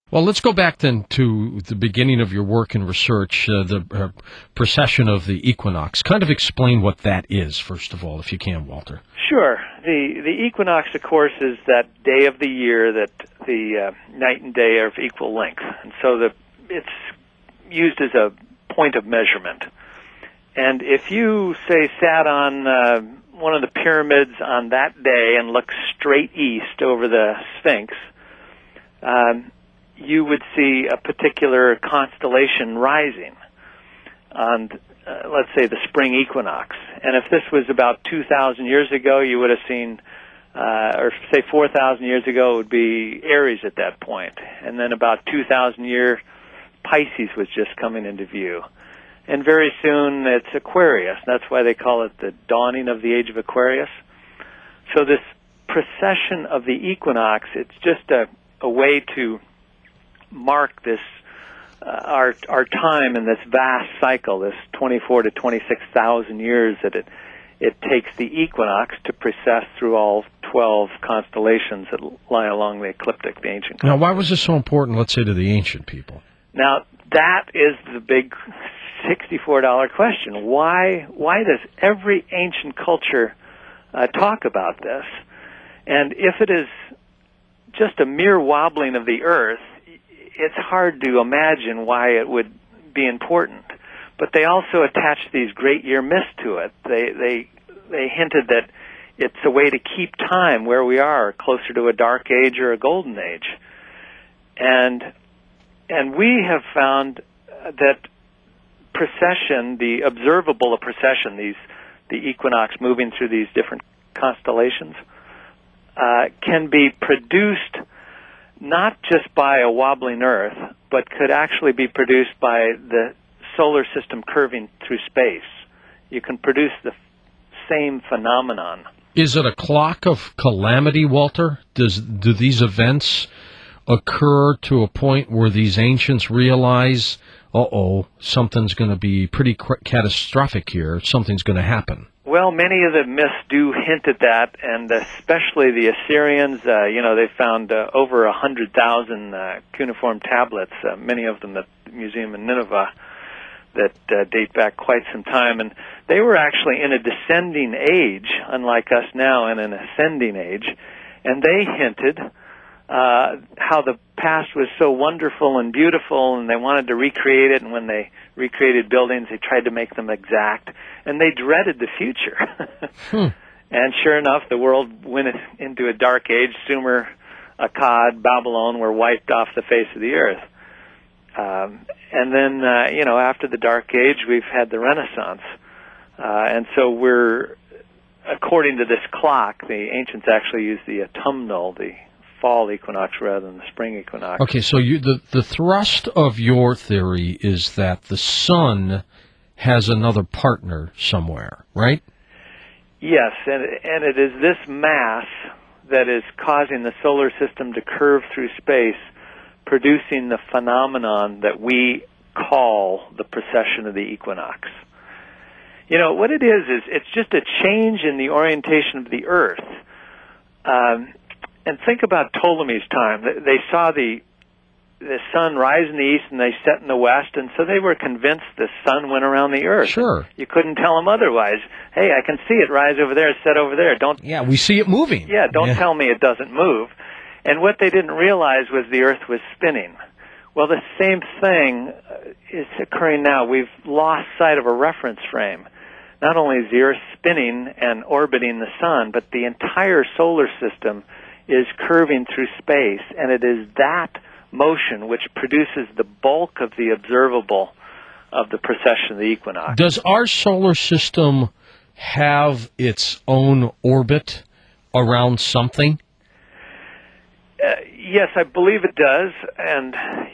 Well, let's go back then to the beginning of your work and research, the precession of the equinox. Kind of explain what that is, first of all, if you can, Walter. Sure. The equinox, of course, is that day of the year that the night and day are of equal length. And so it's used as a point of measurement. And if you, say, sat on one of the pyramids on that day and looked straight east over the Sphinx, you would see a particular constellation rising on, let's say, the spring equinox. And if this was about 2,000 years ago, you would have seen, or say 4,000 years ago, it would be Aries at that point. And then about 2,000 years, Pisces was just coming into view. And very soon, it's Aquarius. That's why they call it the dawning of the age of Aquarius. So this precession of the equinox, it's just a way to mark this our time in this vast cycle, this 24 to 26,000 years that it takes the equinox to precess through all 12 constellations that lie along the ecliptic, the ancient. Now, why was this so important, let's say, to the ancient people? Now, that is the big $64 question. Why does every ancient culture talk about this? And if it is just a mere wobbling of the Earth, it's hard to imagine why it would be important. But they also attached these great year mists to it. They hinted that it's a way to keep time where we are, closer to a dark age or a golden age. And we have found that precession, the observable precession, the equinox moving through these different constellations, can be produced not just by a wobbling Earth, but could actually be produced by the solar system curving through space. You can produce the same phenomenon. Is it a clock of calamity, Walter? Do these events occur to a point where these ancients realize, something's going to be pretty catastrophic here, something's going to happen? Well, many of the myths do hint at that, and especially the Assyrians. They found over 100,000 cuneiform tablets, many of them at the museum in Nineveh, that date back quite some time. And they were actually in a descending age, unlike us now in an ascending age, and they hinted how the past was so wonderful and beautiful, and they wanted to recreate it, and when they recreated buildings, they tried to make them exact, and they dreaded the future. And sure enough, the world went into a dark age. Sumer, Akkad, Babylon were wiped off the face of the earth. And then, after the dark age, we've had the Renaissance. And so according to this clock, the ancients actually used the autumnal, the fall equinox rather than the spring equinox. Okay, so the thrust of your theory is that the sun has another partner somewhere, right? Yes, and it is this mass that is causing the solar system to curve through space, producing the phenomenon that we call the precession of the equinox. What it is it's just a change in the orientation of the Earth. And think about Ptolemy's time. They saw the sun rise in the east and they set in the west, and so they were convinced the sun went around the Earth. Sure. You couldn't tell them otherwise. Hey, I can see it rise over there, set over there. Yeah, we see it moving. Yeah, don't tell me it doesn't move. And what they didn't realize was the Earth was spinning. Well, the same thing is occurring now. We've lost sight of a reference frame. Not only is the Earth spinning and orbiting the sun, but the entire solar system is curving through space, and it is that motion which produces the bulk of the observable of the precession of the equinox. Does our solar system have its own orbit around something? Yes, I believe it does. And,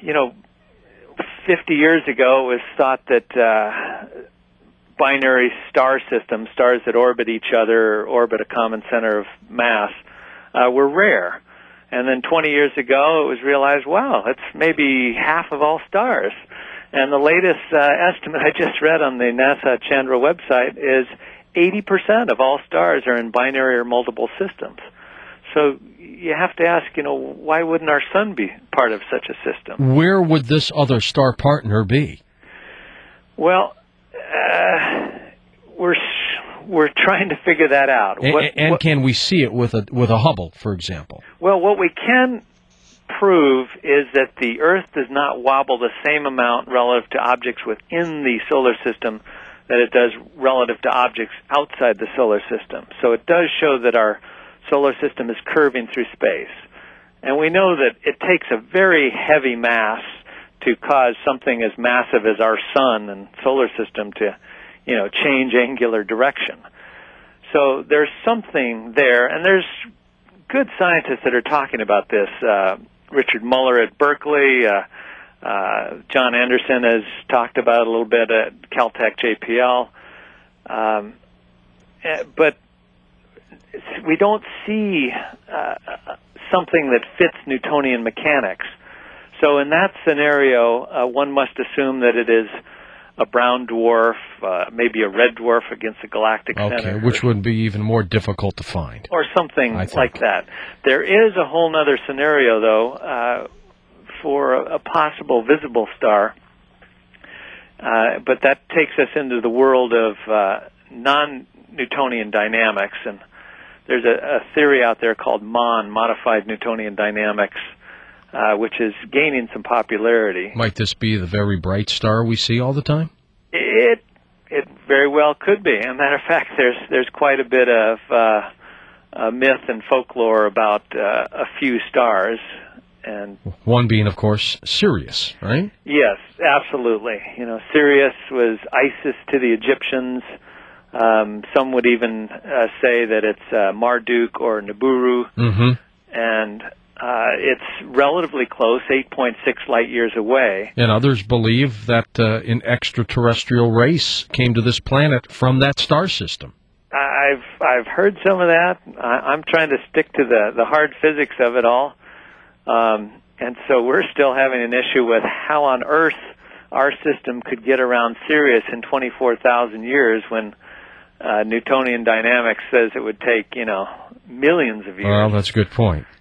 50 years ago it was thought that binary star systems, stars that orbit each other, or orbit a common center of mass, were rare. And then 20 years ago, it was realized, wow, it's maybe half of all stars. And the latest estimate I just read on the NASA Chandra website is 80% of all stars are in binary or multiple systems. So you have to ask, why wouldn't our sun be part of such a system? Where would this other star partner be? Well, we're trying to figure that out. And can we see it with a Hubble, for example? Well, what we can prove is that the Earth does not wobble the same amount relative to objects within the solar system that it does relative to objects outside the solar system. So it does show that our solar system is curving through space. And we know that it takes a very heavy mass to cause something as massive as our sun and solar system to, change angular direction. So there's something there, and there's good scientists that are talking about this. Richard Muller at Berkeley, John Anderson has talked about it a little bit at Caltech JPL. But we don't see something that fits Newtonian mechanics. So in that scenario, one must assume that it is a brown dwarf, maybe a red dwarf against a galactic center. Which would be even more difficult to find. Or something like that. There is a whole other scenario, though, for a possible visible star, but that takes us into the world of non-Newtonian dynamics, and there's a theory out there called MON, Modified Newtonian Dynamics, which is gaining some popularity. Might this be the very bright star we see all the time? It very well could be. As a matter of fact, there's quite a bit of myth and folklore about a few stars, and one being, of course, Sirius, right? Yes, absolutely. Sirius was Isis to the Egyptians. Some would even say that it's Marduk or Nibiru, and it's relatively close, 8.6 light years away. And others believe that an extraterrestrial race came to this planet from that star system. I've heard some of that. I'm trying to stick to the hard physics of it all. And so we're still having an issue with how on earth our system could get around Sirius in 24,000 years when Newtonian dynamics says it would take, millions of years. Well, that's a good point.